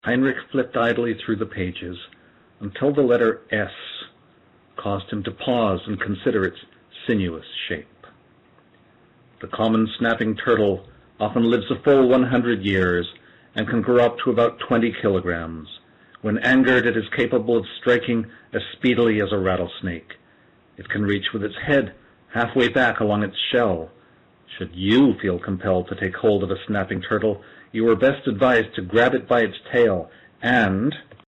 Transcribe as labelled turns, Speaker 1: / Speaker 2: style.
Speaker 1: Heinrich flipped idly through the pages until the letter S caused him to pause and consider its sinuous shape. The common snapping turtle often lives a full 100 years and can grow up to about 20 kilograms. When angered, it is capable of striking as speedily as a rattlesnake. It can reach with its head halfway back along its shell. Should you feel compelled to take hold of a snapping turtle, you are best advised to grab it by its tail and,